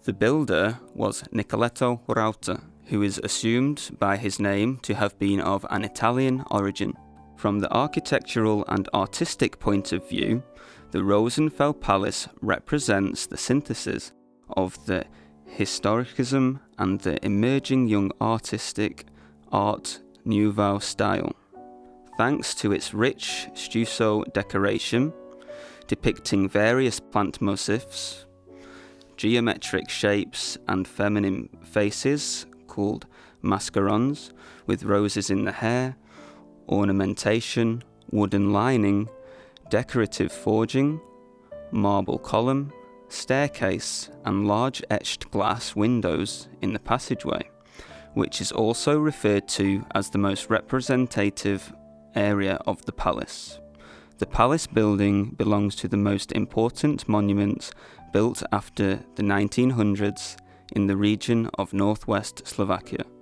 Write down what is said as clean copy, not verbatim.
The builder was Nicoletto Rauta, who is assumed by his name to have been of an Italian origin. From the architectural and artistic point of view, the Rosenfeld Palace represents the synthesis of the historicism and the emerging young artistic Art Nouveau style. Thanks to its rich stucco decoration, depicting various plant motifs, geometric shapes and feminine faces called mascarons, with roses in the hair, ornamentation, wooden lining, decorative forging, marble column, staircase and large etched glass windows in the passageway, which is also referred to as the most representative area of the palace. The palace building belongs to the most important monuments built after the 1900s in the region of northwest Slovakia.